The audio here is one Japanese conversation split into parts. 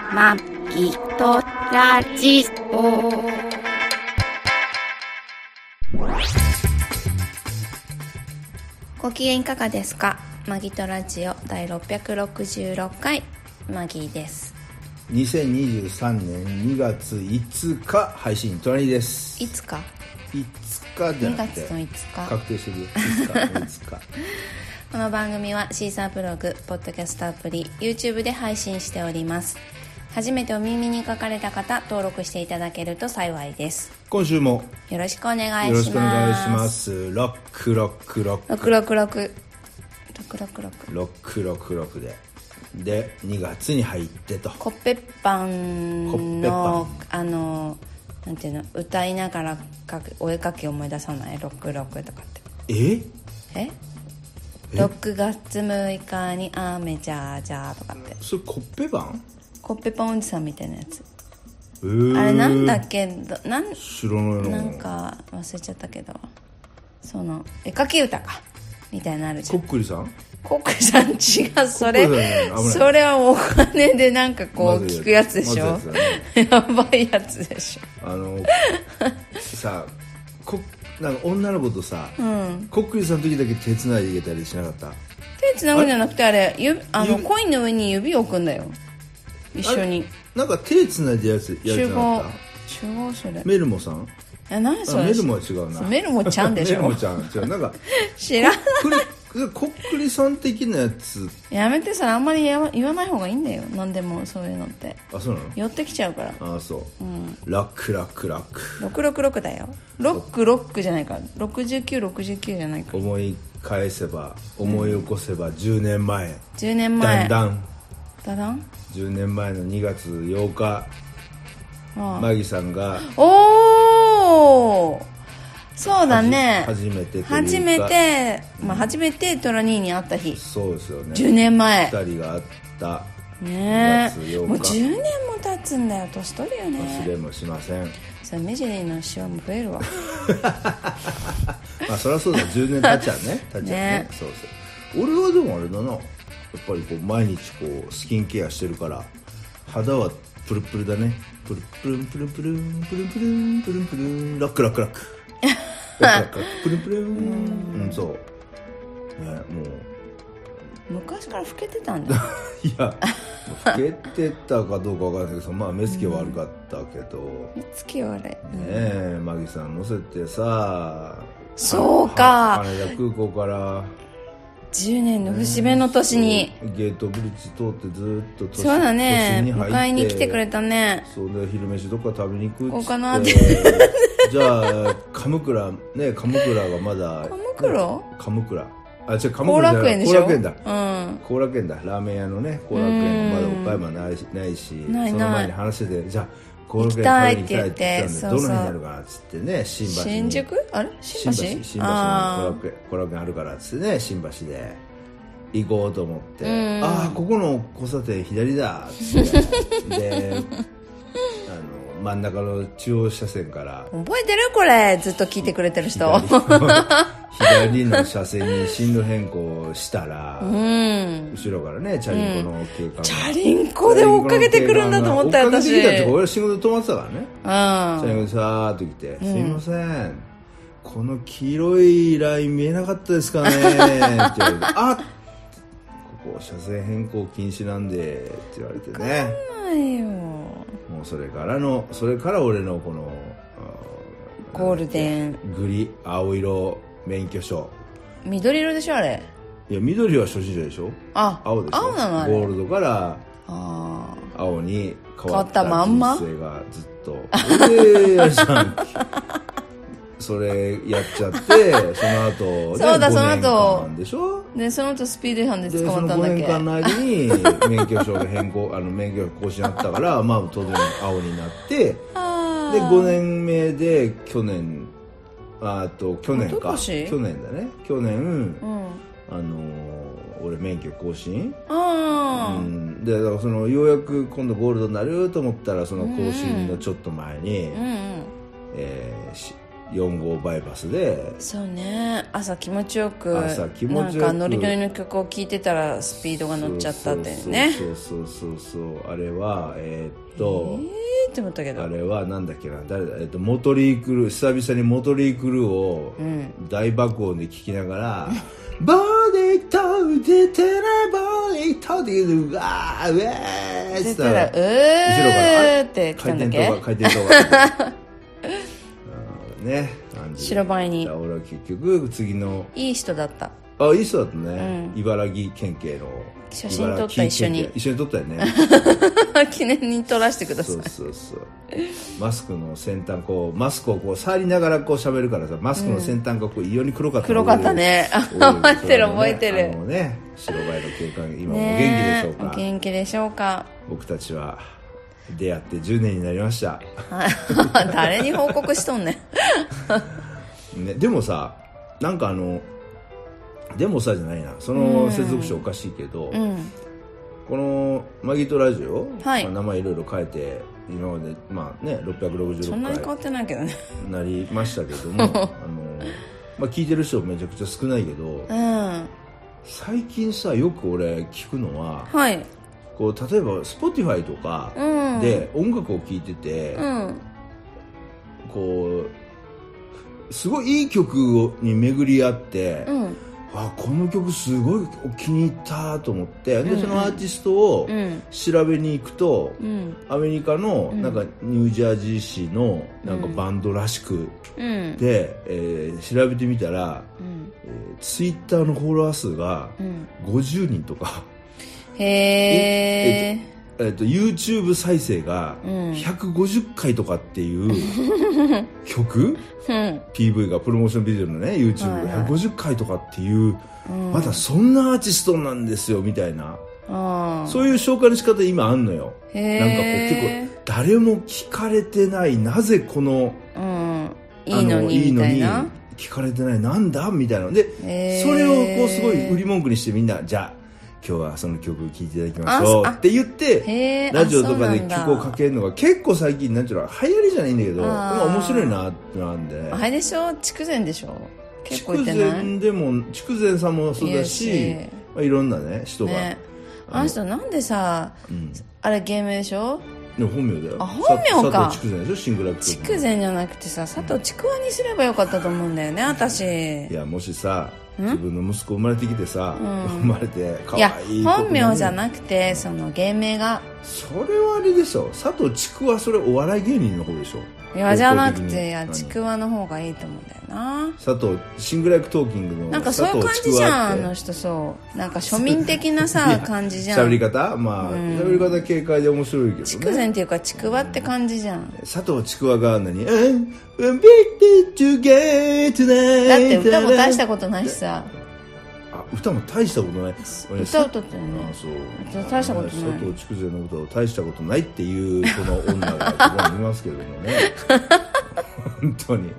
まきとラジオ。ご機嫌いかがですか？マギとラジオ第666回マギです。 2023年2月5日配信トラニーです。 いつか 5日じゃなくて 2月の5日確定してるよ。5日この番組はシーサーブログ、ポッドキャストアプリ、YouTube で配信しております。初めてお耳に書かれた方、登録していただけると幸いです。 今週もよろしくお願いします。 よろしくお願いします。ロックロックロック 666 で2月に入ってと。 コッペパンのなんていうの、歌いながらお絵かき思い出さない66とかって。6月6日に雨じゃーじゃーとかって。 それコッペパン？ コッペパンおじさんみたいなやつ。あれなんだっけ、 知らないの。 なんか忘れちゃったけど、その絵かき歌かみたいなのあるじゃん。 コックリさん？ コックリさん違う、それはお金でなんかこう聞くやつでしょ。やばいやつでしょ。 さなんか女の子とさ、コックリさんの時だけ手繋いでいけたりしなかった？ 手繋ぐんじゃなくて、あれコインの上に指を置くんだよ、一緒に。 なんか手繋いでやつじゃなかった？ 集合それ。 メルモさん？ 何それ。 メルモは違うな。 メルモちゃんでしょ。 メルモちゃん違う。なんか知らない。 コックリさん的なやつやめて、それあんまり言わない方がいいんだよ。何でもそういうのって。 あ、そうなの？ 寄ってきちゃうから。 あ、そう。ラック 666だよ。6じゃないから。69じゃないから。 思い返せば、思い起こせば10年前。 10年前。 だん 10 年前の2月8日、マギさんがそうだね。 初めてトラニーに会った日。 そうですよね。 10年前。 2人が会ったね 2月8日。 もう10年も経つんだよ。年取るよね。 忘れもしません。 それ目尻のシワも増えるわ。 まあそりゃそうだ。10年経っちゃうね。そうそう。俺はでもあれだな。やっぱりこう毎日こうスキンケアしてるから肌はプルプルだね。プルプルンプルンプルンプルンプルンプルンプルンラックプルンプルン。そうね。もう昔から老けてたんだ。 いや老けてたかどうかわからないけど、まあ目つきは悪かったけど、 目つき悪いねえ。マギさん乗せてさ、 そうか、 羽田空港から 10年の節目の年にゲートブリッジ通ってずっとそうだね、 に入って迎えに来てくれたね。 そうで昼飯どっか食べに行くっつって、 こうかなってじゃあ鎌倉がまだ鎌倉後楽園でしょ。 後楽園だ、後楽園だ。ラーメン屋のね後楽園がまだ岡山ないし、 ないその前に話してて、じゃあ後楽園食べに行きたいって言ってたんで、どの辺になるかなっつってね、 新宿あれ新橋の後楽園あるからっつってね、新橋で行こうと思って、ここの交差点左だっつってで真ん中の中央車線から覚えてる？これずっと聞いてくれてる人。 左の車線に進路変更したら、後ろからねチャリンコの警官が、 チャリンコで追っかけてくるんだと思ったよ私。 追っかけてきたって俺は仕事止まってたからね。チャリンコでさーっと来て、すいませんこの黄色いライン見えなかったですかねって言われて、ここ車線変更禁止なんでって言われてね。もうそれから俺のこのゴールデングリ青色免許証。 緑色でしょあれ。いや緑は初心者でしょ。青でしょ。 青なのあれ。 ゴールドから青に変わったまんま人生がずっとそれやっちゃってその後そうだ、その後でしょ。 でその後スピード違反で捕まったんだっけ。 その5年間の間に免許証が免許更新あったからまあ当然青になってで5年目で去年だね。俺免許更新で、だからそのようやく今度ゴールドになると思ったらその更新のちょっと前に、 4号バイパスでそうね、朝気持ちよくなんかノリノリの曲を聴いてたらスピードが乗っちゃったってね。 そうあれはって思ったけど、 あれはなんだっけな、誰だ、モトリークルー、久々にモトリークルーを大爆音で聴きながら、ボディと出てないボディとっていうわーウェーって言ったら後ろからって来たんだっけ、 回転とかね、 白バイに。 俺は結局次のいい人だった。 あ、いい人だったね、茨城県警の写真撮った。一緒に撮ったよね記念に撮らせてください。 そうマスクの先端マスクを触りながら喋るからさ、マスクの先端が異様に黒かった。 黒かったね。覚えてる覚えてる。 白バイの警官、今もお元気でしょうか。 お元気でしょうか。 僕たちは出会って10年になりました誰に報告しとんねんね。でもさ、なんかでもさじゃないな、その接続詞おかしいけど、このマギトラジオ、名前いろいろ変えて今まで666回そんなに変わってないけどねなりましたけども聞いてる人めちゃくちゃ少ないけど、最近さよく俺聞くのは、例えば Spotify とかで音楽を聴いてて、すごいいい曲に巡り合って、この曲すごい気に入ったと思って、でそのアーティストを調べに行くと、アメリカのなんかニュージャージー市のなんかバンドらしくで、調べてみたら、ツイッターのフォロワー数が50人とか、YouTube 再生が150回とかっていう曲、PV がプロモーションビデオのね YouTube150 回とかっていう、まだそんなアーティストなんですよみたいな、そういう紹介の仕方今あんのよ。なんか結構誰も聞かれてない、なぜこの、 いいのにみたいな、 聞かれてないなんだみたいなで、それをすごい売り文句にして、みんなじゃあ今日はその曲を聴いていただきましょうって言ってラジオとかで曲をかけるのが結構最近なんていうの流行りじゃないんだけど、面白いなってなんで。 あれでしょ、筑前でしょ、結構言ってない。 筑前さんもそうだし、いろんなね人が、 あの人なんでさ、あれ芸名でしょ、 本名だよ。 本名か。 佐藤筑前でしょ、シングラク筑前じゃなくてさ、佐藤ちくわにすればよかったと思うんだよね、私。 いや、もしさ自分の息子生まれてきてさ、生まれて可愛い、 いや本名じゃなくてその芸名が。 それはあれでしょ、佐藤ちくわ、それお笑い芸人の方でしょ。 いやじゃなくて、ちくわの方がいいと思うんだよな。 佐藤シングライクトーキングのなんかそういう感じじゃん、あの人。そうなんか庶民的なさ感じじゃん。 喋り方喋り方軽快で面白いけどね。 筑前っていうかちくわって感じじゃん。 佐藤ちくわが何だって歌も大したことないしさ。 歌も大したことない。 歌歌ってるね。そう大したことない。 佐藤筑前の歌を大したことないっていうこの女がここにいますけどもね本当に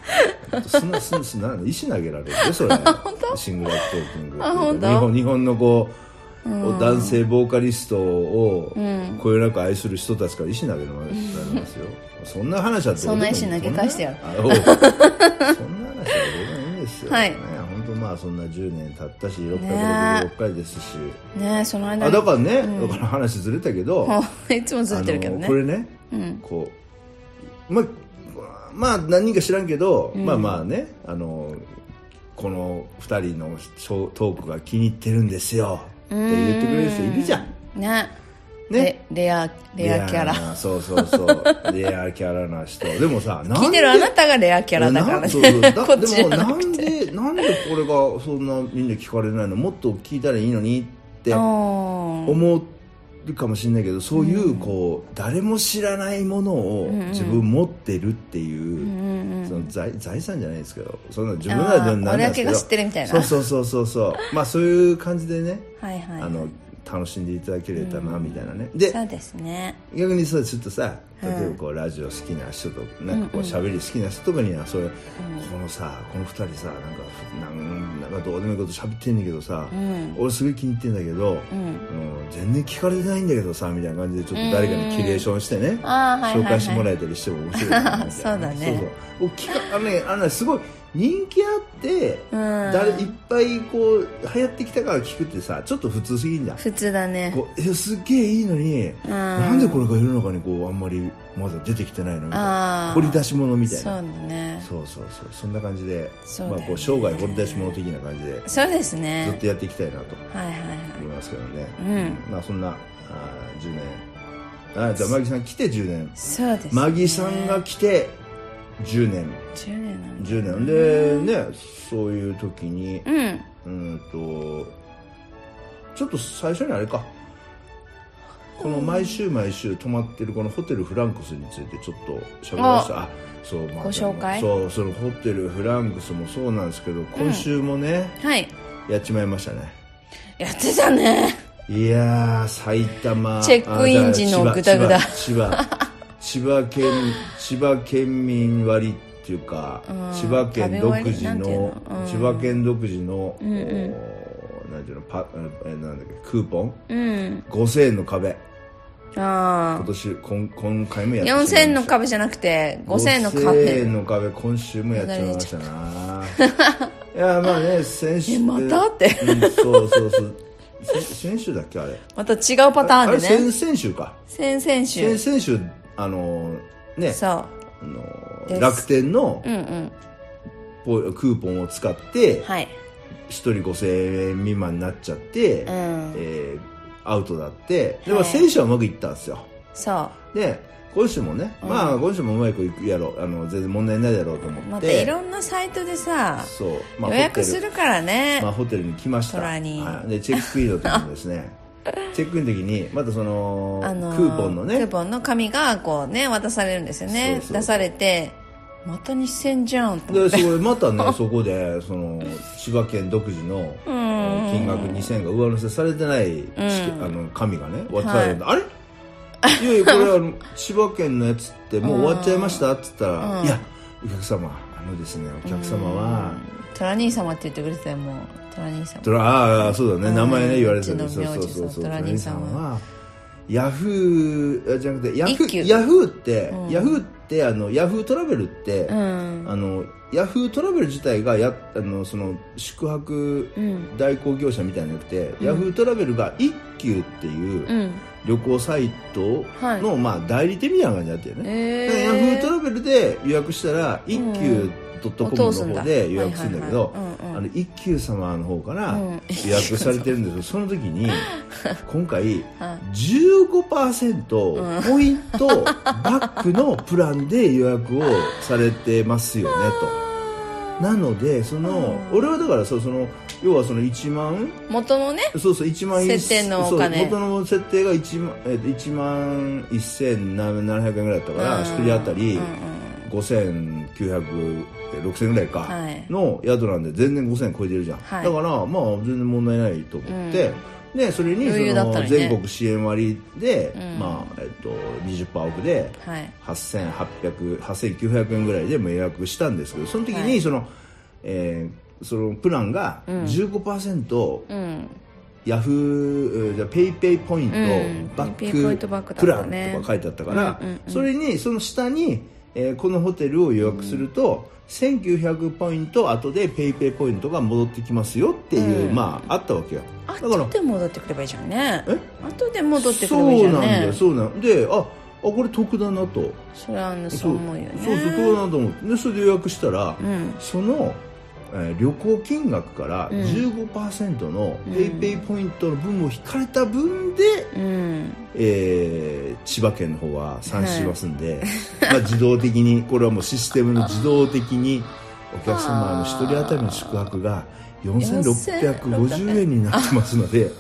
石投げられるよそれシングラックトーキング。日本の男性ボーカリストをこよなく愛する人たちから石投げられますよそんな話はどうでもいい。 そんな石投げ返してやるそんな話はどうでもいいんですよ。そんな10年経ったし666回ですしね。 その間だからね、だから話ずれたけどいつもずれてるけどね。 これね、まあ何人か知らんけど、まあね、この2人のトークが気に入ってるんですよって言ってくれる人いるじゃんね。レアキャラ。そうレアキャラな人。でもさ、 聞いてるあなたがレアキャラだからね。 でもなんでこれがそんなみんな聞かれないの、もっと聞いたらいいのにって思うかもしれないけど、そういう誰も知らないものを自分持ってるっていうその財産じゃないですけど、そんな自分なりでなんですけど、 俺だけが知ってるみたいな。 そうまあそういう感じでね、 楽しんでいただければなみたいなね。 でそうですね、 逆にさちょっとさ例えばこうラジオ好きな人となんかこう喋り好きな人とかにはそれ、このさこの2人さなんかどうでもいいこと喋ってんだけどさ、俺すごい気に入ってんだけど、全然聞かれてないんだけどさみたいな感じでちょっと誰かにキュレーションしてね、紹介してもらえたりしても面白いなみたいなそうだね。 そうすごい人気あって、いっぱいこう流行ってきたから聞くってさちょっと普通すぎんじゃん。 普通だね。 すっげえいいのに、なんでこれが世の中にこうあんまりまだ出てきてないのみたいな、掘り出し物みたいな。 そうだね。 そうそんな感じで、まあこう生涯掘り出し物的な感じで、 そうですね。 ずっとやっていきたいなと思いますけどね。まあそんな10年、じゃあマギさん来て10年。 そうですね。 マギさんが来て10年。10年でね、そういう時に、ちょっと最初にあれか、この毎週泊まってるこのホテルフランクスについてちょっと喋りました。そう、 ご紹介。 そう、そのホテルフランクスもそうなんですけど、今週もね、やっちまいましたね。 やってたね。 いやー、埼玉チェックイン時のグダグダ。 千葉県民割っていうか、千葉県独自のなんていうの、なんだっけ、クーポン、5000円の壁。今回もやってしまいました。 4000円の壁じゃなくて5000円の壁。 5000円の壁、今週もやっちまいましたな。いや、まあね、先週またって、 そう先週だっけ、あれまた違うパターンでね。 先々週か。 先々週ね、そう楽天のクーポンを使って、1人5000円未満になっちゃって、アウトだって。でも先週はうまくいったんですよ。そうで今週もね、まあ今週もうまくいくやろう、全然問題ないだろうと思って、またいろんなサイトでさ、予約するからね。 ホテルに来ました。でチェックインの時にですねチェックインの時にまたそのクーポンのね、 クーポンの紙がこうね渡されるんですよね。出されて、また2000じゃんと思って、 またねそこでその千葉県独自の金額2000円が上乗せされてない紙がね渡されるんで、あれいやいや、これは千葉県のやつってもう終わっちゃいましたって言ったら、いやお客様ですね、お客様はトラ兄様って言ってくれてたよ。もうトラ兄様、 そうだね、名前ね言われてたね。そうトラ兄様はヤフーじゃなくてヤフーってヤフートラベルって、ヤフートラベル自体がその宿泊代行業者みたいなのじゃなくて、ヤフートラベルが一休っていう旅行サイトの、まあ代理店みたいな感じだったよね。ヤフートラベルで予約したら一休.com の方で予約するんだけど、一休様の方から予約されてるんですけど、その時に今回 15% ポイントバックのプランで予約をされてますよねと。なので俺はだからその要はその1万元のね、 1万設定のお金、 元の設定が1万1700円ぐらいだったから、1人当たり5900、6000円ぐらいかの宿なんで全然5000円超えてるじゃん。だからまあ全然問題ないと思って、でそれにその全国支援割で、まあ20%オフで8900円ぐらいでも予約したんですけど、その時にそのプランが 15% ヤフーじゃペイペイポイントバックプランとか書いてあったから、それにその下にこのホテルを予約すると1900ポイント後でペイペイポイントが戻ってきますよっていう、まああったわけよ。だから後で戻ってくればいいじゃんね。後で戻ってくればいいじゃんね。 そうなんで、これ得だなと。 それはそう思うよね。 そう得だなと思って、でそれで予約したら、その旅行金額から 15% のペイペイポイントの分を引かれた分で、千葉県の方は算出しますんで、まあ自動的にこれはもうシステムの自動的にお客様の1人当たりの宿泊が4650円になってますので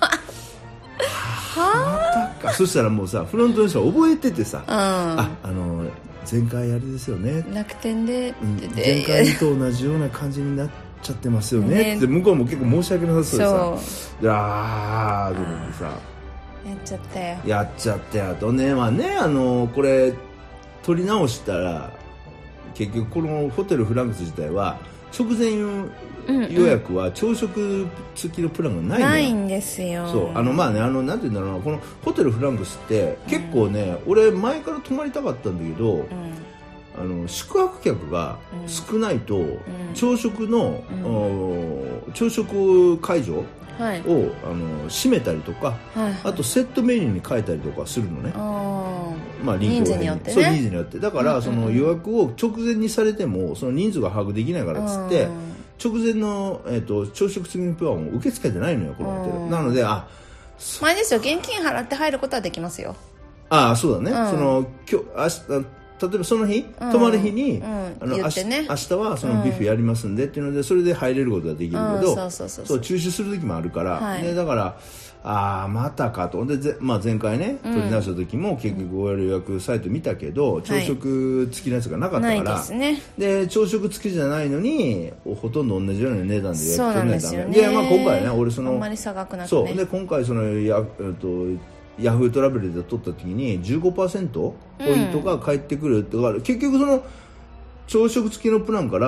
またか。そしたらもうさ、フロントの人は覚えててさ、前回あれですよね、 楽天で前回と同じような感じになっちゃってますよねって向こうも結構申し訳なさそうでさ、と思ってさ、 やっちゃったよ。 あとね、まあね、これ取り直したら結局このホテルフランクス自体は直前予約は朝食付きのプランがないんですよ。 そうまあね、なんていうんだろうな、このホテルフランクスって結構ね、俺前から泊まりたかったんだけど、宿泊客が少ないと、朝食の、朝食会場を、閉めたりとか、あとセットメニューに変えたりとかするのね。まあ、 人数によってね。 そう、人数によって。だから、その予約を直前にされてもその人数が把握できないからっつって、直前の、朝食付きのプランを受け付けてないのよ、このホテル。なので、 前ですよ、現金払って入ることはできますよ。 そうだね。例えばその日、泊まる日に、明日はそのビュッフェやりますんでっていうので、それで入れることができるけど、中止する時もあるから、でだからまたかと。で、前回ね取り直した時も結局予約サイト見たけど、朝食付きのやつがなかったから、で朝食付きじゃないのにほとんど同じような値段で予約取れないとダメで、今回ね、俺あんまり差額なくね、そうで今回ヤフートラベルで取った時に 15% ポイントが返ってくるってから、結局その朝食付きのプランから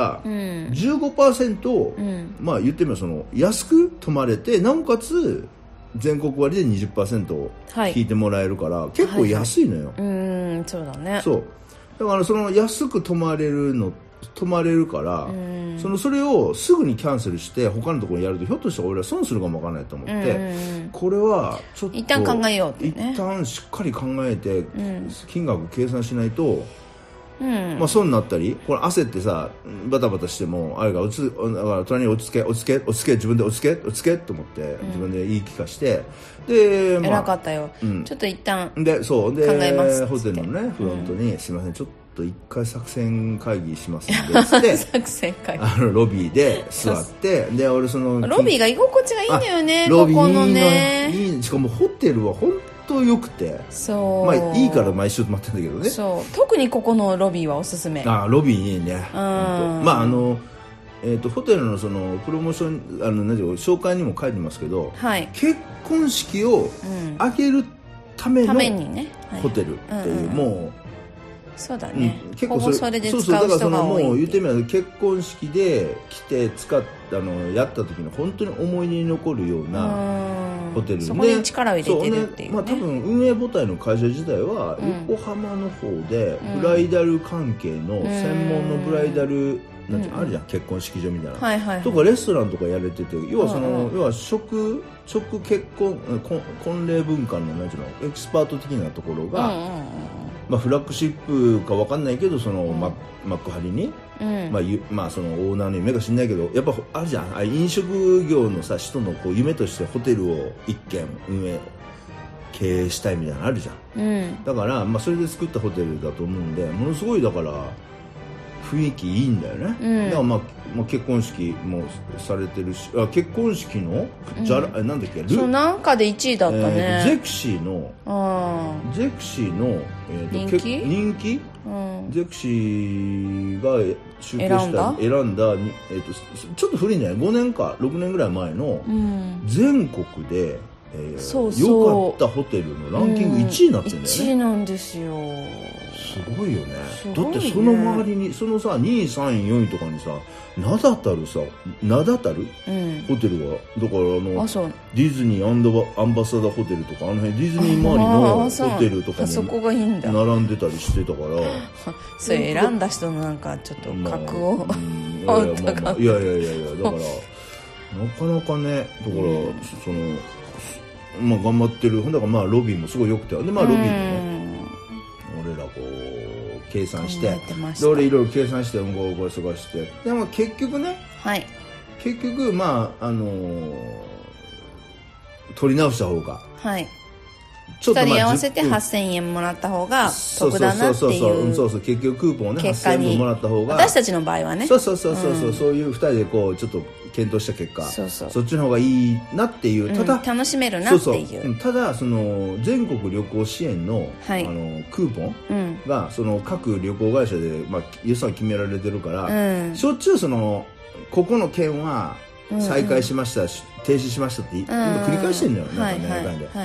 15%、まあ言ってみればその安く泊まれて、なおかつ全国割で 20% 引いてもらえるから、結構安いのよ。 そうだね。 そうだからその安く泊まれるから、それをすぐにキャンセルして他のところにやると、ひょっとしたら俺は損するかもわからないと思って、これはちょっと一旦考えようってね。 一旦しっかり考えて、金額計算しないと、まあ損になったり、これ焦ってさバタバタしても、あれがだから隣に落ち着け自分で落ち着けと思って自分で言い聞かして、で偉かったよ。ちょっと一旦考えますホテルのねフロントに、すいませんちょっと一回作戦会議しますんでつって作戦会議ロビーで座って、で俺そのロビーが居心地がいいんだよね。 ロビーここのね、 いい。しかもホテルは本当良くて、まあいいから毎週泊まってんだけどね。 そう特にここのロビーはおすすめ。 ロビーいいね。まあホテルのそのプロモーション紹介にも書いてますけど、結婚式を挙げるためのホテルっていう、もうそうだね、 結構それで使う人が多い。 だからもう言ってみれば結婚式で来てやった時の本当に思い出に残るようなホテルで、 そこに力を入れてるっていうね。 多分運営母体の会社自体は横浜の方でブライダル関係の専門のブライダルあるじゃん、結婚式場みたいな、とかレストランとかやれてて、要は食結婚婚礼文化のエキスパート的なところが、まあ、フラッグシップか分かんないけどその、幕張に、まあそのオーナーの夢か知んないけど、やっぱあるじゃん、飲食業のさ人のこう夢としてホテルを一軒経営したいみたいなのあるじゃん、だから、まあ、それで作ったホテルだと思うんで、ものすごいだから雰囲気いいんだよね、だからまあ結婚式もされてるし、結婚式のなんだっけ、 そうなんかで1位だったね、 ゼクシーの人気、ゼクシーが集計した選んだちょっと古いんじゃない、5年か6年ぐらい前の全国で良かったホテルのランキング1位になってるんだよね。 1位なんですよ。 すごいよね。だってその周りにそのさ2位3位4位とかにさ名だたるホテルが、だからディズニーアンバサダーホテルとか、あの辺ディズニー周りのホテルとかも並んでたりしてたから、 それ選んだ人のなんかちょっと格を、 いやだからなかなかね、だからそのまあ頑張ってる。だからまあロビーもすごい良くて、でまあロビーでね俺らこう計算して、で俺いろいろ計算してこれ探して、でも結局ね、まあ取り直した方が、 ちょっと2人合わせて8000円もらった方が得だなっていう、 そう結局クーポンをね8000円分もらった方が、 私たちの場合はね、 そういう2人でこうちょっと検討した結果、そっちの方がいいなっていう、ただ楽しめるなっていう、 ただその全国旅行支援のクーポンがその各旅行会社で予算決められてるから、しょっちゅうそのここの県は再開しました、停止しましたって繰り返してるのよ、なんかね、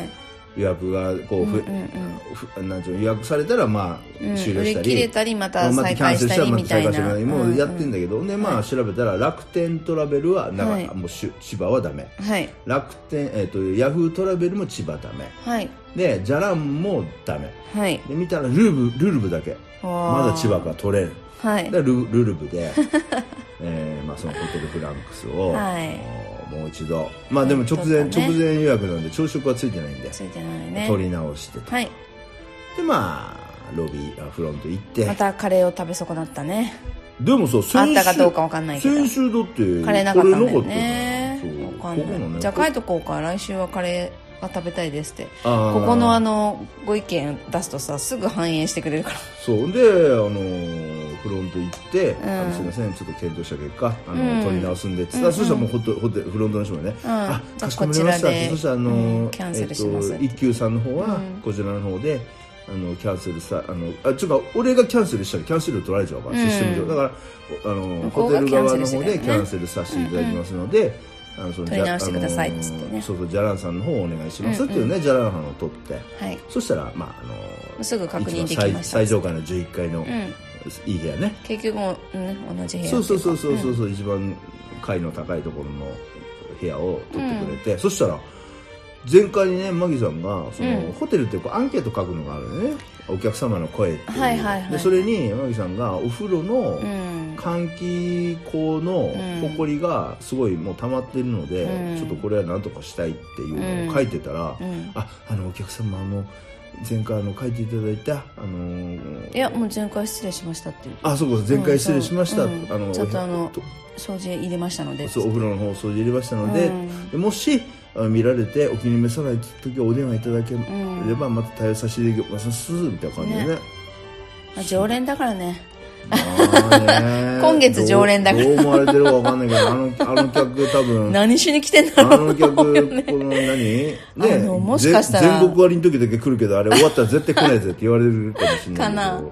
予約がこう、なんていうの予約されたらまあ終了したり、 売り切れたりまた再開したりみたいな、 もうやってんだけど、でまあ調べたら楽天トラベルはなんかもう千葉はダメ、楽天ヤフートラベルも千葉ダメ、でじゃらんもダメ、で見たらルルブだけまだ千葉が取れる、でルルブでまあそのホテルフランクスをもう一度、まあでも直前予約なんで朝食はついてないんで取り直してと、でまあロビーフロント行ってまたカレーを食べ損なったね。 でもさあったかどうかわかんないけど先週だってカレーなかったんだよね。わかんない。じゃあ書いとこうか、来週はカレーが食べたいですって。ここのご意見出すとさすぐ反映してくれるから。 そうでフロント行って、すいませんちょっと検討した結果取り直すんで、そしたらもうフロントの人がね、かしこまりましたって、そしたらキャンセルします一休さんの方はこちらの方でキャンセルさちょっと俺がキャンセルしたらキャンセル取られちゃうから、システム上だからホテル側の方でキャンセルさせていただきますので、 取り直してくださいっつってね、 そうジャランさんの方をお願いしますっていうね、ジャランさんを取って、そしたらまあすぐ確認できました。 最上階の11階のいい部屋ね、 結局も同じ部屋、 そう一番階の高いところの部屋を取ってくれて、そしたら前回にねマギさんがそのホテルってこうアンケート書くのがあるね、お客様の声っていう、でそれにマギさんがお風呂の換気口のほこりがすごいもう溜まってるので、ちょっとこれは何とかしたいっていうのを書いてたら、お客様前回書いていただいたいやもう前回失礼しましたって言って、 そう前回失礼しました、 ちょっと掃除入れましたので、 そうお風呂の方掃除入れましたので、もし見られてお気に召さない時はお電話いただければまた対応させていただきますみたいな感じでね、 常連だからね今月常連だからどう思われてるか分かんないけどあの客多分何しに来てんだろう、 あの客この何もしかしたら全国割の時だけ来るけどあれ終わったら絶対来ないぜって言われるかもしれないけどかな、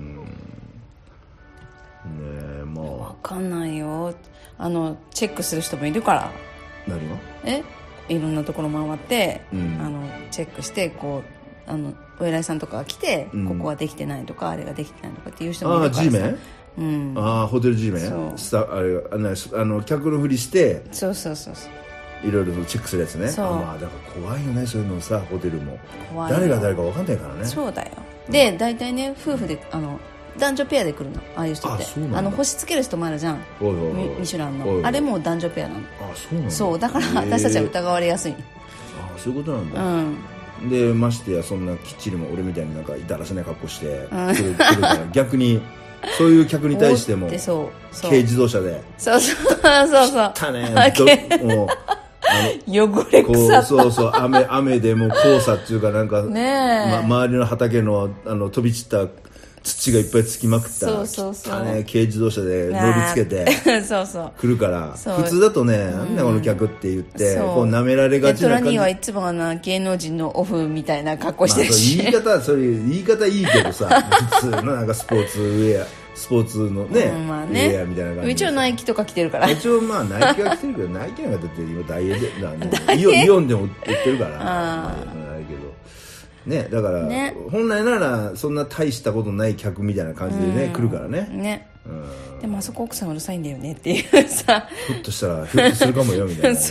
分かんないよ、チェックする人もいるから。 何がいろんなところ回って、チェックしてこうお偉いさんとかが来て、ここはできてないとかあれができてないとかっていう人もいるからさ。 Gメン、ホテル Gメン客のふりしてそういろいろチェックするやつね。だから怖いよねそういうのさ、ホテルも誰が誰か分かんないからね。 そうだよ。で大体ね夫婦で男女ペアで来るの、ああいう人って。星つける人もあるじゃん、ミシュランのあれも男女ペアなの。そうだから私たちは疑われやすい。 そういうことなんだ。でましてやそんなきっちりも俺みたいになんかだらしない格好して来るから逆にそういう客に対しても軽自動車でそう汚ねもう汚れ臭そう雨でもう黄砂っていうかなんか周りの畑の飛び散った土がいっぱいつきまくった軽自動車で乗りつけて来るから普通だとねなんだこの客って言ってこう舐められがちな感じ。 トラニーはいつも芸能人のオフみたいな格好してるし、 言い方いいけどさ普通のなんかスポーツのねウェアみたいな感じ。 一応ナイキとか着てるから。 一応ナイキは着てるけどナイキなんかだって今ダイエーでイオンでも売ってるからあれけどね、だから、本来ならそんな大したことない客みたいな感じでね、来るからね。 でもあそこ奥さんうるさいんだよねっていうさ、 ひょっとしたらひょっとするかもよみたいな、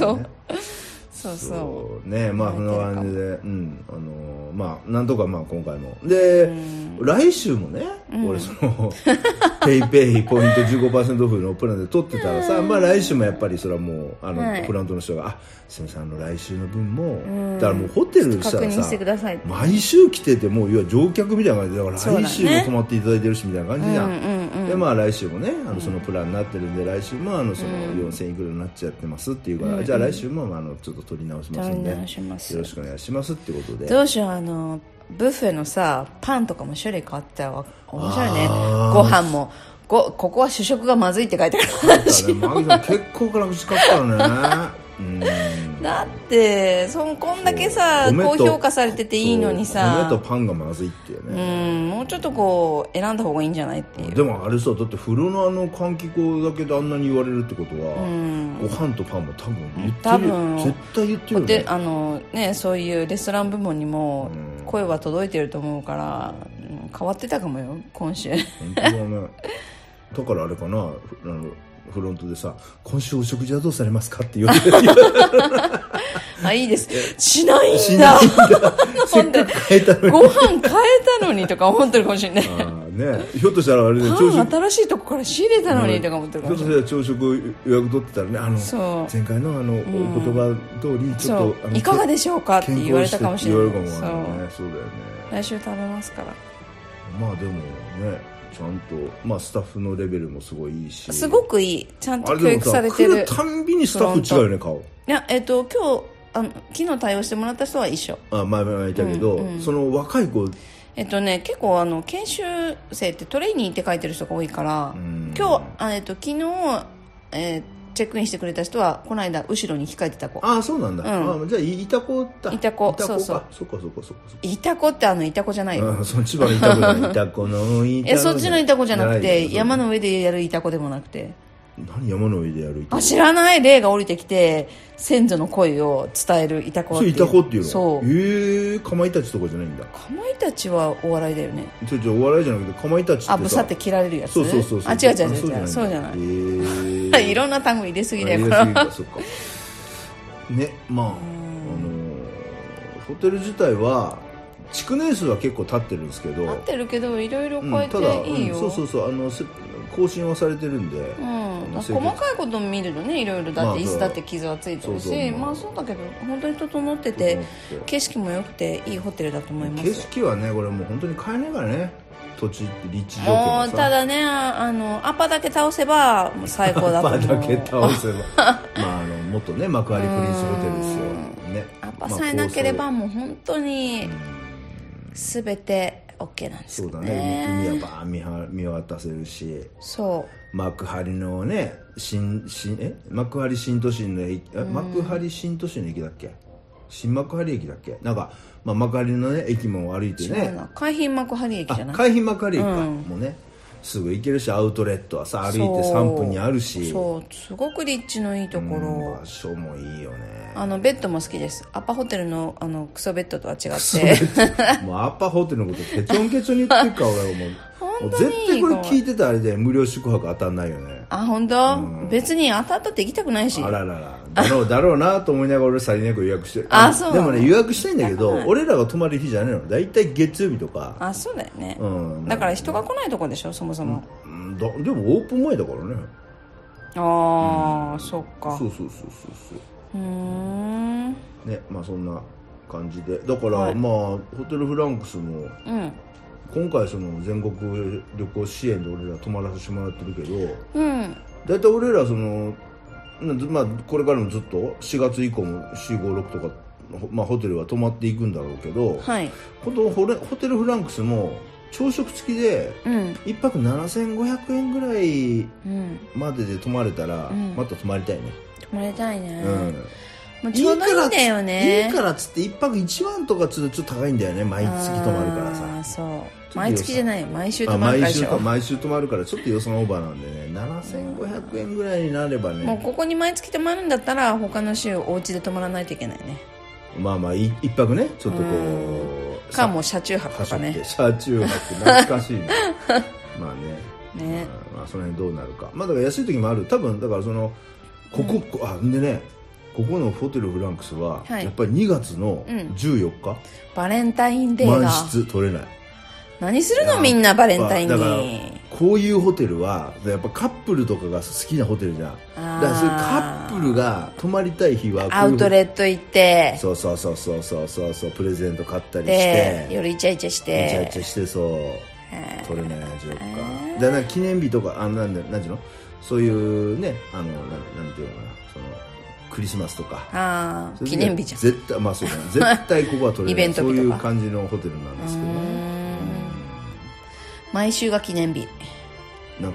そうね、まあそんな感じでまあなんとか今回もで来週もね俺そのペイペイポイント 15% オフのプランで取ってたらさ、まあ来週もやっぱりそれはもうフラントの人がすみません来週の分もだからもうホテルしたらさ毎週来ててもう要は乗客みたいな感じでだから来週も泊まっていただいてるしみたいな感じじゃん。でまあ来週もねそのプランになってるんで来週もその4000いくらになっちゃってますっていうからじゃあ来週もちょっと取り直しますんでよろしくお願いしますってことで。 どうしようブッフェのさパンとかも種類変わってたら面白いね。ご飯もここは主食がまずいって書いてあるマギさん結構辛口書くからねだってこんだけさ高評価されてていいのにさ、 米とパンがまずいっていうね。 もうちょっとこう選んだ方がいいんじゃないっていう。 でもあれさ、だって風呂の換気口だけであんなに言われるってことは、ご飯とパンも多分言ってるよ。絶対言ってるよね。 でね、そういうレストラン部門にも声は届いてると思うから、変わってたかもよ今週。 本当だね。だからあれかな、フロントでさ、今週お食事はどうされますかって言われてる。 あ、いいです。しないんだ。 せっかく変えたのに。 ご飯変えたのにとか思ってるかもしれない。 ね、ひょっとしたらあれで朝食新しいとこから仕入れたのにとか思ってるかもしれない。 ひょっとしたら朝食予約取ってたらね、前回のお言葉通りちょっといかがでしょうかって言われたかもしれない。 言われるかもね。そうだよね。 来週食べますから。 まあでもね、ちゃんと、スタッフのレベルもすごいいいし、 すごくいい、ちゃんと教育されてる。 来るたんびにスタッフ違うよね、顔。 いや、今日昨日対応してもらった人は一緒。 前々いたけど、その若い子結構研修生ってトレーニーって書いてる人が多いから、今日昨日チェックインしてくれた人はこの間後ろに控えてた子。 ああ、そうなんだ。じゃあいた子だ。 いた子、そうそう。 そっか。 いた子っていた子じゃないよ。 そっちのいた子じゃない。いた子のいた子。 そっちのいた子じゃなくて、山の上でやるいた子でもなくて。 何、山の上でやるいた子？ 知らない。霊が降りてきて先祖の声を伝えるいた子っていう。 そう、いた子っていうの？ そう。 かまいたちとかじゃないんだ。 かまいたちはお笑いだよね。 お笑いじゃなくて、かまいたちってさ、 ブサって切られるやつ。 そう。 違う。そうじゃない。いろんな単語入れすぎだよ。 そっか。ね、ホテル自体は築年数は結構経ってるんですけど。 経ってるけどいろいろ変えていいよ。 そう。更新はされてるんで。 細かいこと見るとね、いろいろだって椅子だって傷はついてるし、そうだけど本当に整ってて景色も良くていいホテルだと思います。 景色はね、これもう本当に買えないからね。土地って立地条件がさ。 ただね、アパだけ倒せば最高だと思う。 アパだけ倒せばもっとね、幕張プリンスホテルですよね。 アパさえなければもう本当に全て OK なんですよね。 そうだね。海はバーン見渡せるし、 そう幕張のね、幕張新都心の駅、幕張新都心の駅だっけ、新幕張駅だっけ、なんか、幕張のね駅も歩いてね、 海浜幕張駅じゃない？ 海浜幕張駅か、もうねすぐ行けるし、アウトレットはさ歩いて3分にあるし、 そうすごく立地のいいところ、 場所もいいよね。 ベッドも好きです。アパホテルのクソベッドとは違ってもうアパホテルのことケチョンケチョンに言ってるから俺もう絶対これ聞いてたらあれで無料宿泊当たんないよね。 本当？別に当たったって行きたくないし。 だろうなと思いながら俺さりげなく予約してる。 そうでもね、予約したいんだけど、俺らが泊まる日じゃないの。だいたい月曜日とか。 そうだよね。だから人が来ないとこでしょ、そもそも。 でもオープン前だからね。 そっか。 そうね、そんな感じで、だから、ホテルフランクスも、今回その全国旅行支援で俺ら泊まらせてもらってるけど、だいたい俺らそのこれからもずっと4月以降も456とか、ホテルは泊まっていくんだろうけど、このホテルフランクスも朝食付きで1泊7500円ぐらいまでで泊まれたら、また泊まりたいね。 泊まりたいね。もうちょうどいいんだよね。 いいからっつって1泊1万とかつうとちょっと高いんだよね。毎月泊まるからさ。 そう。毎月じゃないよ。毎週泊まるからでしょ。 毎週泊まるからちょっと予算オーバーなんでね。7500円ぐらいになればね。 もうここに毎月泊まるんだったら他の週お家で泊まらないといけないね。 一泊ね、ちょっとこう。 もう車中泊とかね。 車中泊懐かしいね。ね。その辺どうなるか。だから安い時もある。多分だからそのでね。ここのホテルフランクスは、やっぱり2月の14日、 バレンタインデーが満室取れない。 何するのみんなバレンタインに。 だからこういうホテルはやっぱカップルとかが好きなホテルじゃん。だからそういうカップルが泊まりたい日はアウトレット行って、 そうプレゼント買ったりして夜イチャイチャしてそう取れない14日で、なんか記念日とかなんていうの、そういうね、なんていうのかな、そのクリスマスとか記念日じゃん。 絶対そうだね。絶対ここは取れないイベント日とかそういう感じのホテルなんですけどね。 毎週が記念日。 なんか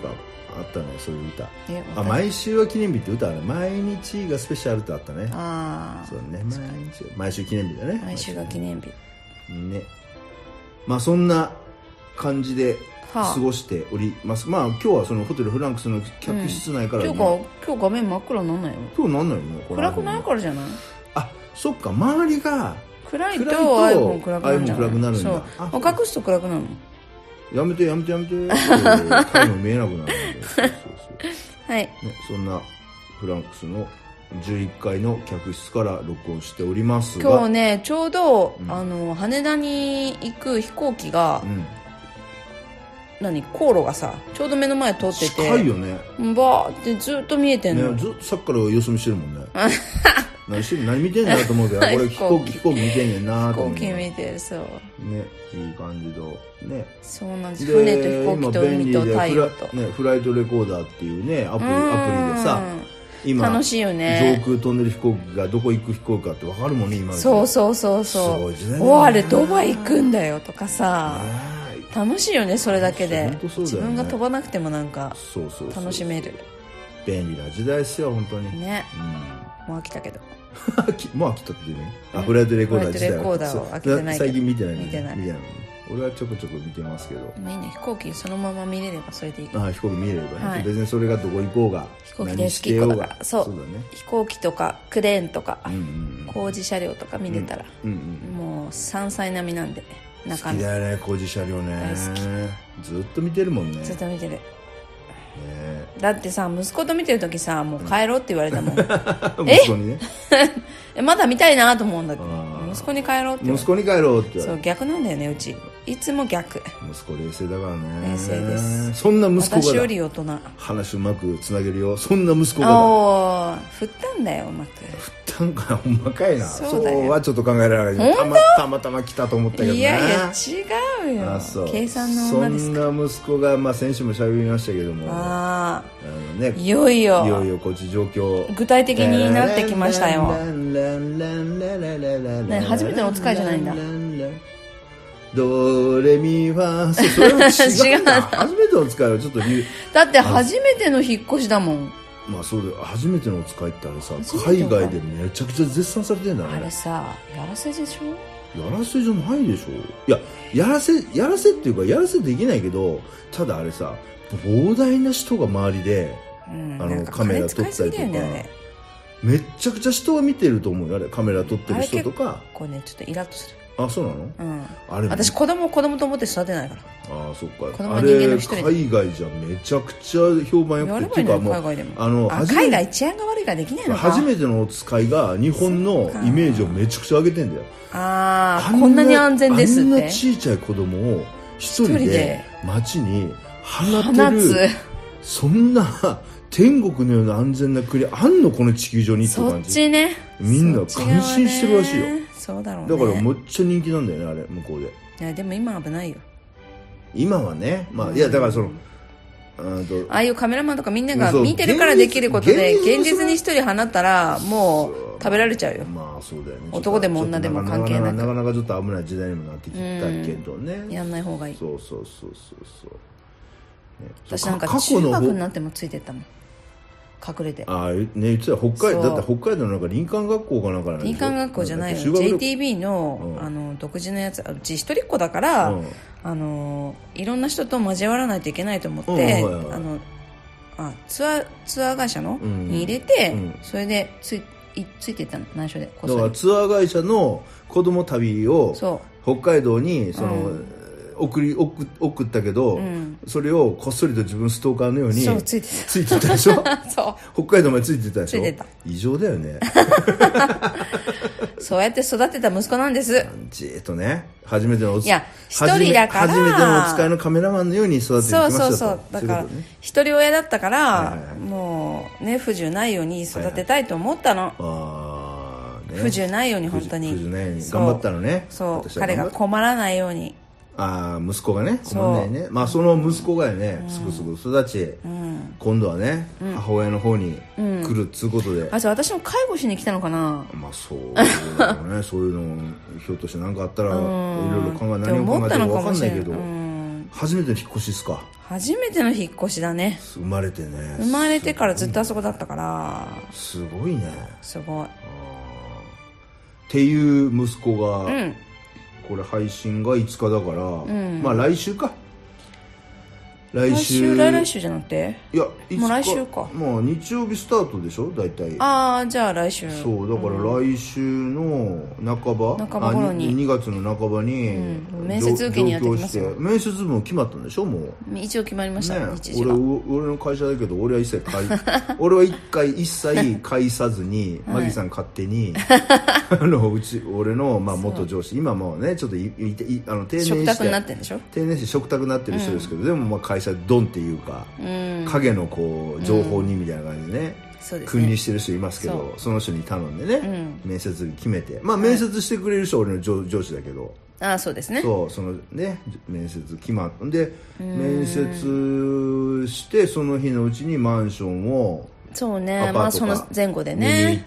あったね、そういう歌。 あ、 毎週は記念日って歌ある。毎日がスペシャルってあったね。 ああ、 そうね、毎週記念日だね。 毎週が記念日ね。まあそんな感じで過ごしております。まあ今日はそのホテルフランクスの客室内から、 今日画面真っ暗なんないの？ 今日なんないのね。 暗くないからじゃない？ あ、そっか、周りが暗いと iPhone 暗くなるんじゃない？ iPhone 暗くなるんだ。 そう、隠すと暗くなるの。 やめてタイム見えなくなるんで。そうはい、 ね、そんなフランクスの11階の客室から録音しておりますが、 今日ねちょうど、羽田に行く飛行機が、航路がさちょうど目の前通ってて近いよね。 バーってずっと見えてんの、 ずっとさっきから様子見してるもんね。何見てんだと思うけど、これ飛行機見てんねんなと思う。 飛行機見てる、そうね、いい感じのね。 そうなんです。船と飛行機と海と太陽とね、フライトレコーダーっていうねアプリでさ、今楽しいよね。 上空飛んでる飛行機がどこ行く飛行機かって分かるもんね、今。 そうあれドバイ行くんだよとかさ、楽しいよね、それだけで。自分が飛ばなくてもなんか楽しめる。 便利な時代ですよ、本当にね。もう飽きたけど。 もう飽きたってね。フライトレコーダー自体は。 フライトレコーダーを飽きてないけど。 最近見てない。俺はちょこちょこ見てますけど。 いいね、飛行機そのまま見れればそれでいい。 飛行機見れればね。別にそれがどこ行こうが。 飛行機大好きっ子だから。そうだね。飛行機とかクレーンとか工事車両とか見れたら、もう山菜並みなんで。 好きだよね、工事車両ね。大好き。ずっと見てるもんね。 ずっと見てる。だってさ、息子と見てるときさ、もう帰ろうって言われたもん。 息子にね。 まだ見たいなと思うんだけど、息子に帰ろうって言われた。 息子に帰ろうって言われた。 そう、逆なんだよね、うち。いつも逆。 息子冷静だからね。 冷静です。 そんな息子が私より大人。 話うまくつなげるよ。そんな息子がおー、振ったんだよ、うまく。 振ったんかな、ほんまかいな。 そうだよ。 そうはちょっと考えられない。たまたま来たと思ったけどね。 いやいや、違うよ。計算の女ですか。 そんな息子が、先週も喋りましたけども。 ね、いよいよこっち状況具体的になってきましたよ。初めてのお使いじゃないんだ。 ドレミファそれは違う。初めてのお使いはちょっとだって初めての引っ越しだもん。 まあそうで、初めてのお使いってあれさ、海外でめちゃくちゃ絶賛されてんだね。 あれさ、やらせでしょ。 やらせじゃないでしょ。いや、やらせっていうか、やらせできないけど、ただあれさ、膨大な人が周りで、カメラ撮ったりとか、めっちゃくちゃ人は見てると思うよ、あれ。カメラ撮ってる人とか。 これね、ちょっとイラッとする。 あ、そうなの？あれ私子供と思って育てないから。 あ、そっか。 あれ海外じゃめちゃくちゃ評判良くて、っていうかもう海外治安が悪いからできないのか。 初めてのお使いが日本のイメージをめちゃくちゃ上げてんだよ。 こんなに安全ですって。 あんな小さい子供を一人で街に放てる、そんな天国のような安全な国あんの、この地球上にって感じ。 そっちね。 みんな感心してるらしいよ。 そうだろうね。 だからめっちゃ人気なんだよね、あれ、向こうで。 いや、でも今は危ないよ。 今はね、いや、だからその、 ああいうカメラマンとかみんなが見てるからできることで、現実に一人放ったらもう食べられちゃうよ。 まあそうだよね。 男でも女でも関係なく。 なかなかちょっと危ない時代にもなってきたけどね。 やんない方がいい。 そう。 私なんか中学になってもついてったもん。隠れて。 言ってた。だって北海道のなんか林間学校かなんか林間学校じゃないよ。JTB の独自のやつ。うち一人っ子だから、いろんな人と交わらないといけないと思って、ツアー会社のに入れて、それでついてったの、内緒で。 だからツアー会社の子供旅を北海道に送ったけど、それをこっそりと自分ストーカーのようについてたでしょ。そう北海道までついてたでしょ。異常だよね。 そうやって育てた息子なんです。 じーっとね、初めてのお使いのカメラマンのように育ててきましたと。 そうだから一人親だったから、もうね、不自由ないように育てたいと思ったの。不自由ないように、本当に不自由ないように頑張ったのね。 そう、彼が困らないように。 息子がね、困んないね。その息子がね、すぐ育ち、今度はね、母親の方に来るっつうことで。 じゃあ私も介護しに来たのかな。 そうだね。そういうのひょっとして何かあったらいろいろ何を考えてるか分かんないけど、 初めての引っ越しですか？ 初めての引っ越しだね。 生まれてね。 生まれてからずっとあそこだったから。 すごいね。 すごい。 っていう息子が、これ配信が5日だから、まあ来週か。 来週じゃなくて、 いやもう来週か。 まあ日曜日スタートでしょ大体。 ああ、じゃあ来週。 そうだから来週の半ば頃に 2月の半ばに、 面接受けにやってきますよ。 面接も決まったんでしょ？もう一応決まりましたね。 俺の会社だけど俺は一切介さずにマギさん勝手に俺のまあ元上司、今もうねちょっと定年して食卓になってるんでしょ？ 定年して食卓になってる人ですけど、でもまあ会社ドンっていうか、影のこう情報にみたいな感じでね、君臨してる人いますけど、その人に頼んでね、面接決めて、まあ面接してくれる人は俺の上司だけど、 ああそうですね。 そうそのね面接決まったんで、面接してその日のうちにマンションをそうね、まあその前後でね見に行って、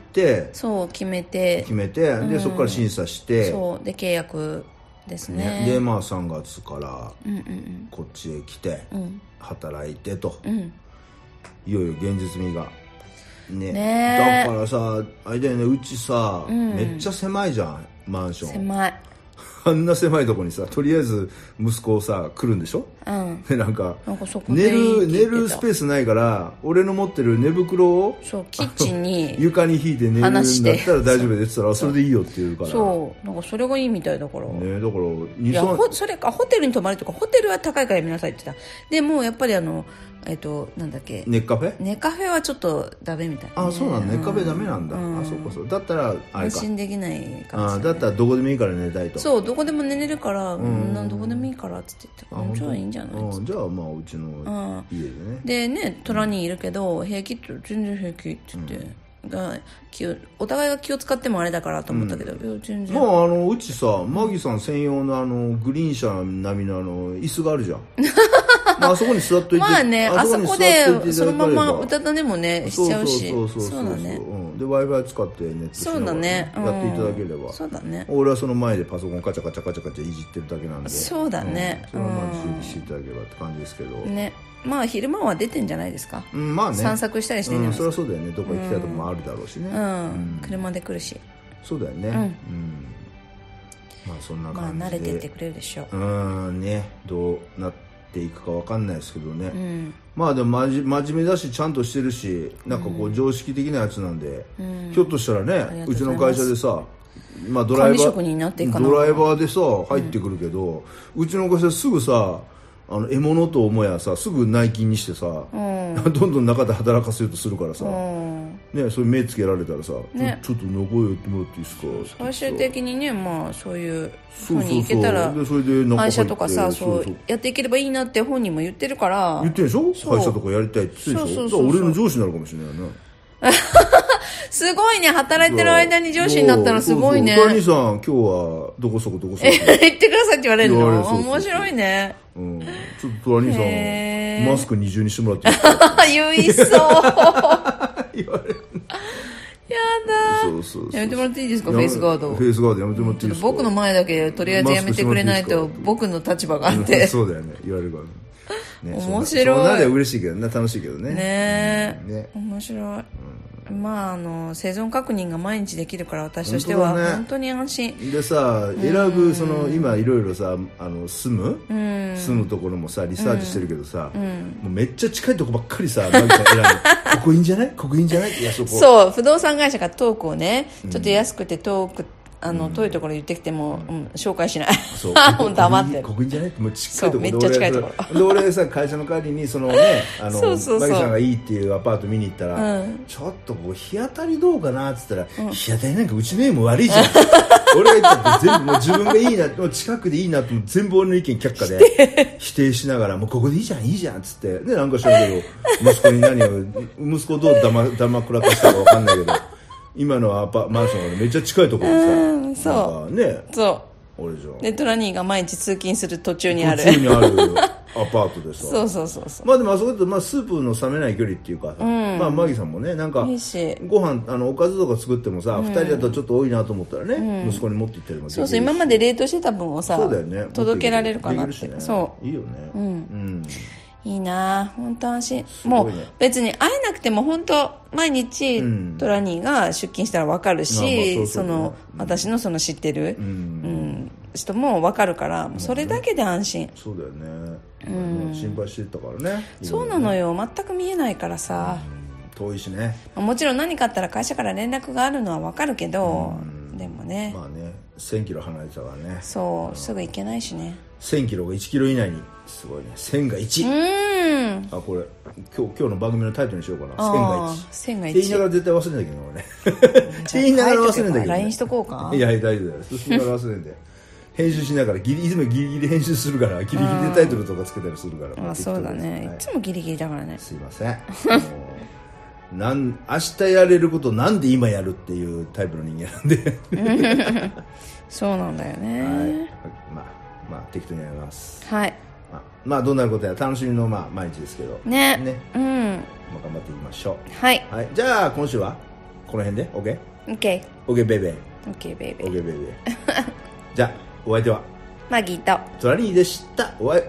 そう決めてでそこから審査して、 そうで契約ですね。 でまあ3月からこっちへ来て働いてと、いよいよ現実味がね。だからさあれだよね、うちさ、めっちゃ狭いじゃんマンション。 狭い。 あんな狭いとこにさ、とりあえず息子さ来るんでしょ、でなんか寝るスペースないから、俺の持ってる寝袋をそうキッチンに床に引いて寝るんだったら大丈夫でって言ったら、それでいいよって言うから、 そうなんかそれがいいみたいだからね。 だからいやそれかホテルに泊まるとか、ホテルは高いからやめなさいって言った。でもやっぱりなんだっけ、 ネカフェ？ ネカフェはちょっとダメみたいな、 あ、そうなんだ、ネカフェダメなんだ。あ、そうかそう。だったらあれか、 安心できない感じ。 だったらどこでもいいから寝たいと。 そう、どこでも寝れるから、どこでもいいからって言って、じゃあいいんじゃない？ じゃあまあうちの家でね。 でね、虎にいるけど平気って全然平気って言って。お互いが気を使ってもあれだからと思ったけど、全然。 まあうちさ、マギさん専用のグリーン車並みの椅子があるじゃん。まああそこに座っといて、 まあね、あそこでそのまま歌だねもねしちゃうし、 そうだね。で Wi-Fi 使ってネットしながらやっていただければ。 そうだね。 俺はその前でパソコンカチャカチャいじってるだけなんで。 そうだね。 それはまあ注意していただければって感じですけど。 ね。まあ昼間は出てんじゃないですか。 まあね。 散策したりしてる。 そりゃそうだよね。どこ行きたいとこもあるだろうしね。 車で来るし。 そうだよね。まあそんな感じで。 まあ慣れてってくれるでしょう。ね、どうなっていくかわかんないですけどね。まあでも真面目だしちゃんとしてるし、なんかこう常識的なやつなんで、ひょっとしたらね、うちの会社でさ、まあドライバーでさ入ってくるけど、うちの会社すぐさ、獲物と思やさすぐ内勤にしてさ、どんどん中で働かせようとするからさ、ね、それ目つけられたらさ、ちょっと残寄ってもらっていいですか、 最終的にね、まあそういうふうにいけたら会社とかさ、そうやっていければいいなって本人も言ってるから。 言ってるでしょ、会社とかやりたいって言ってるでしょ。俺の上司になるかもしれないよね。 すごいね、働いてる間に上司になったらすごいね。 兄さん今日はどこそこ言ってくださいって言われるの。面白いね。 ちょっと兄さんマスク二重にしてもらっていいですか。 言いそう。言われる。やだ。やめてもらっていいですか、フェイスガード。 フェイスガードやめてもらっていいですか。 僕の前だけとりあえずやめてくれないと僕の立場があって。 そうだよね、言われるからね。 面白い。 そうなりゃ嬉しいけどね、楽しいけどね。 ね、面白い。まあ生存確認が毎日できるから私としては本当に安心でさ、選ぶその今いろいろさ住むところもさリサーチしてるけどさ、もうめっちゃ近いとこばっかりさ、なんか選ぶここいいんじゃない、ここいいんじゃない、いやそこそう、不動産会社がトークをねちょっと安くて遠いところ言ってきても、紹介しない。 そう黙ってる。 ここいいんじゃないって、もう近いところめっちゃ近いところ。 で俺さ、会社の帰りにそのね、マギさんがいいっていうアパート見に行ったら、ちょっとこう日当たりどうかなっつったら、日当たりなんかうちの家も悪いじゃん。俺が言ったって全部もう自分がいいな、もう近くでいいなって全部俺の意見却下で否定しながら、もうここでいいじゃんいいじゃんっつってで、なんか知らんけど息子に息子どうだまくらかしたか分かんないけど、今のマンションがめっちゃ近いところでさ、 そうね、 そ俺じゃん。 でトラニーが毎日通勤する途中にある途中にあるアパートでさそうまあでもあそこだと、まあ、スープの冷めない距離っていうか、まあマギさんもねなんかいいしご飯おかずとか作ってもさ、2人だとちょっと多いなと思ったらね、息子に持って行ったりもできるし、 そう今まで冷凍してた分をさ、 そうだよね、 届けられるかなって、 できるしね、 そういいよね、 いいな本当安心、もう別に会えなくても本当毎日トラニーが出勤したら分かるし、その私のその知ってる、人も分かるから、それだけで安心。 そうだよね、心配してたからね。 そうなのよ、全く見えないからさ、 遠いしね。 もちろん何かあったら会社から連絡があるのは分かるけど、でもね、 まあね1000キロ離れてたからね。 そうすぐ行けないしね。 1000キロが1キロ以内に、すごいね。1000が1。あ、これ今日の番組のタイトルにしようかな。1000が1。1000が1って言いながら絶対忘れんだけど俺ね。って言いながら忘れんだけどね。 LINE しとこうか。 いや大丈夫だよ、そしたら忘れんで編集しながらいつもギリギリ編集するから、ギリギリでタイトルとかつけたりするから。 あ、そうだね、いつもギリギリだからね。 すいません明日やれることなんで今やるっていうタイプの人間なんでそうなんだよね、はい、 まあ適当にやります。 はい、 まあどんなことや楽しみの毎日ですけどね、 まあ、頑張っていきましょう。はい、 じゃあ今週はこの辺で OK ベイベー OK ベイベーじゃあお相手はマギーとトラニーでした。おお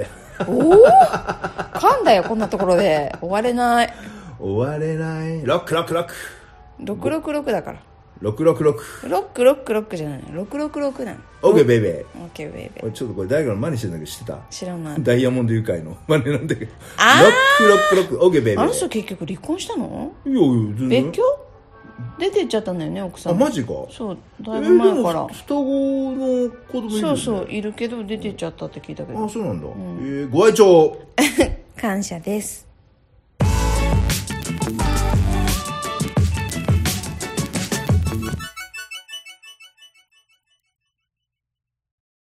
噛んだよ、こんなところで終われない。 ロック 666だから 666 ロックじゃないの、666なの。 OK ベイベー OK ベイベー。 ちょっとこれ誰かの真似してるんだけど知ってた？ 知らない。 ダイヤモンドユカイの真似なんだけど、666 OK ベイベー。 あの人結局離婚したの？ いや全然別居出てっちゃったんだよね、奥さん。 あ、マジか。 そうだいぶ前から。 双子の子供いるよね。 そういるけど出てっちゃったって聞いたけど。 あ、そうなんだ、ご愛聴感謝です。